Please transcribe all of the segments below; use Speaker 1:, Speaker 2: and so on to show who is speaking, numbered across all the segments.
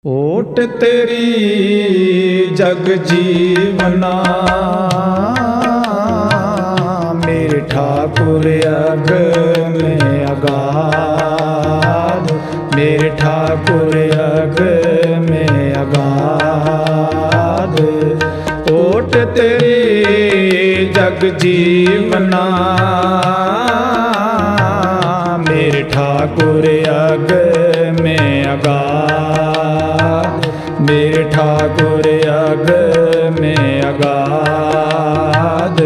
Speaker 1: ओट तेरी जग जीवना मेरे ठाकुर अग में अगाध, मेरे ठाकुर अग में अगाध। ओट तेरी जग जीवना मेरे ठाकुर अग में अगाध, मेरे ठाकुर अग में अगाध।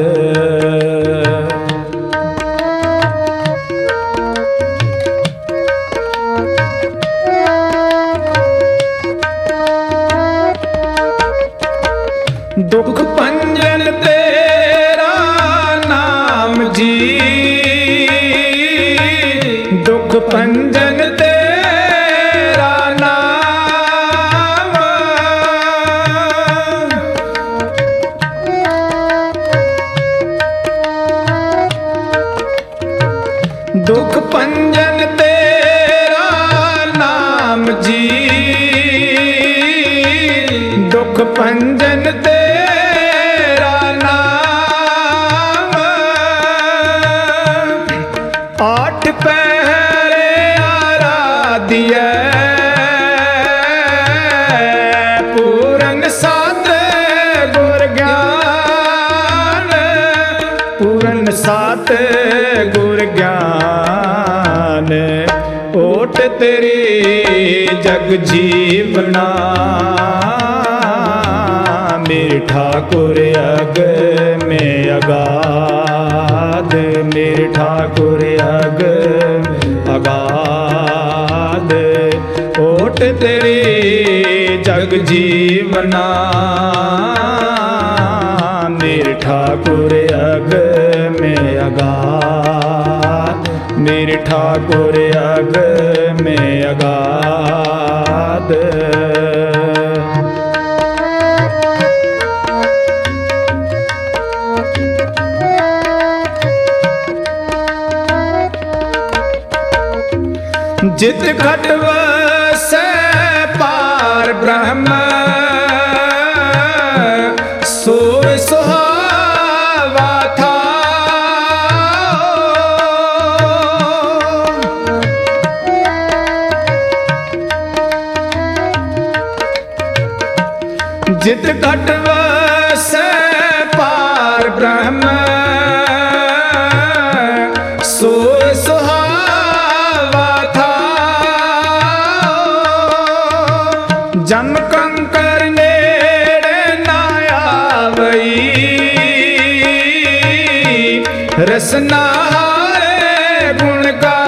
Speaker 1: दुख पंजन तेरा नाम जी, दुख पंजन तेरा नाम, दुख पंजन तेरा नाम जी, दुख पंजन तेरा नाम। आठ पहरे आराध्य पूरन सात गुर ज्ञान, पूरन सात गुर ज्ञान। ओट तेरी जग जीवना मेरे ठाकुर अग में अगाध, मेरे ठाकुर अग अगाध। ओट तेरी जग जीवना मेरे ठाकुर अग में अगाध, मेरे ठाकुर अग में अगाध। जित घट वसै पार ब्रह्म सोय सुहावा था। जित घट वसै पार ब्रह्म सोय सुहावा था। जम कंकर नेड़े ना आवई, रसना हारे गुण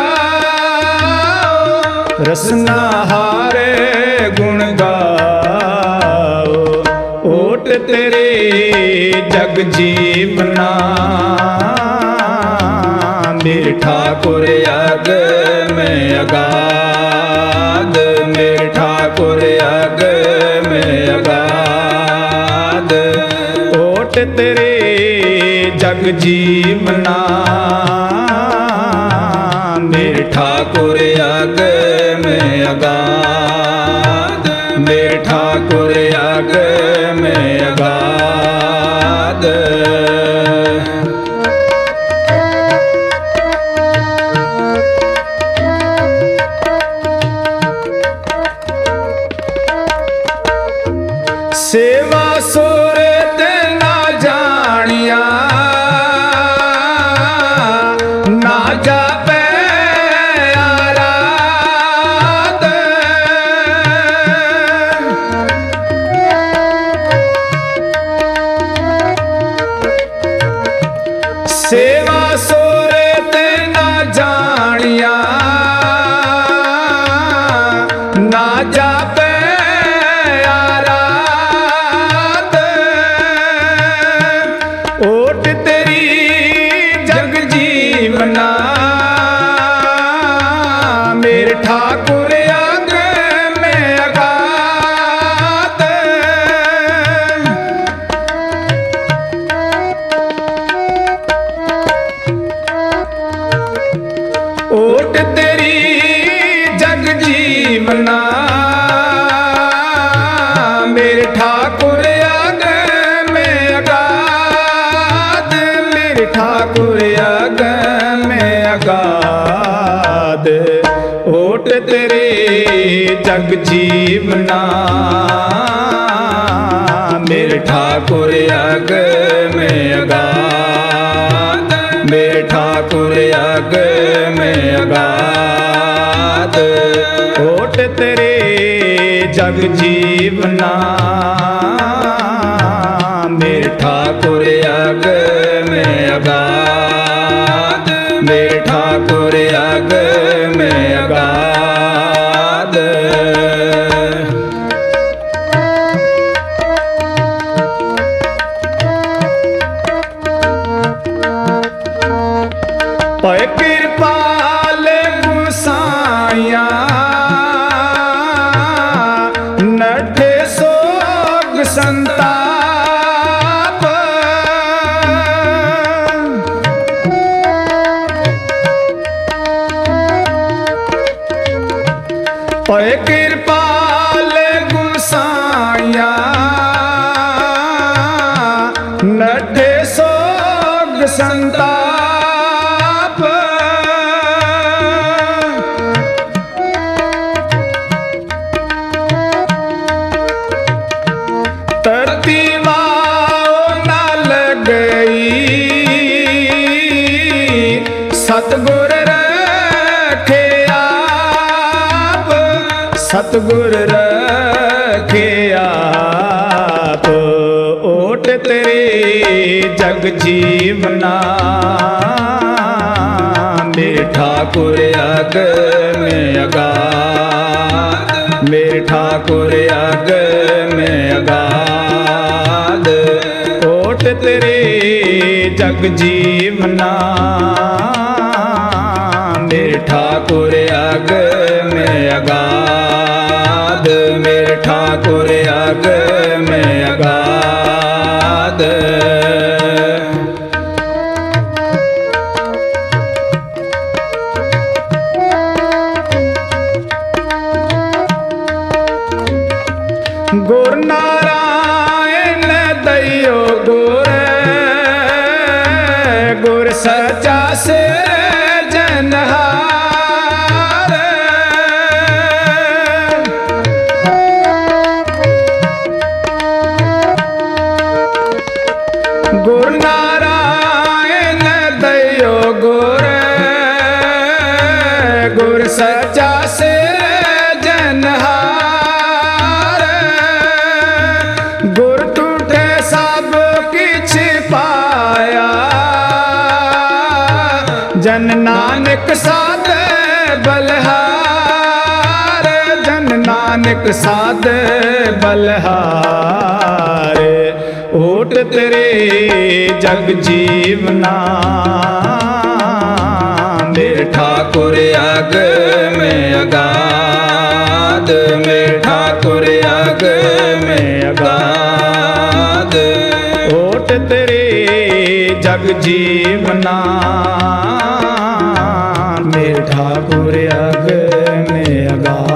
Speaker 1: गाओ, रसना हारे गुण गाओ। ओट तेरे जग जीवना मेरे ठाकुर अग में अगाध, मेरे ठाकुर अग में अगाध। ओट तेरे जग जीवना मेरे ठाकुर अग में अगाध, मेरे ठाकुर अग में अगाध। सेवा सूरत ना जानिया, ना जापे आराध। सेवा सूरत ना जानिया, ना जापे ओट तेरी जग जीवना मेरे ठाकुर अग में अगाध। ओट तेरी जग जीवना जग जीवना मेरे ठाकुर अग में अगाध, मेरे ठाकुर अग में अगाध। ओट तेरे जग जीवना मेरे ठाकुर अग में अगाध, मेरे ठाकुर अग में अगाध। पै कृपाल गुसाया नठे सोग संताप। पै कृपाल गुसाया नठे सोग संताप। तरती वाओ न लगई सतगुर रखे आप, सतगुर रखे आप। ओट तेरे जग जीवना मेरे ठाकुर अग में अगाध, मेरे ठाकुर अग में अगाध। ओट तेरे जग जीवना मेरे ठाकुर अग में अगाध, मेरे ठाकुर अग में अगाध। गुर नारायण दैयो गुर, गुर सचा से जनहार। गुर नारायण दैयो गुर, गुर सचा से जनहार। गुर टूटे सब किछ पाया, जन नानक साध बलहार, जन नानक साध बलहार। ओट तेरे जग जीवना मेरे ठाकुर अग में अगाध, मेरे ठाकुर अग में अगाध। ओट तेरे जग जीवना मेरे ठाकुर अग में अगाध।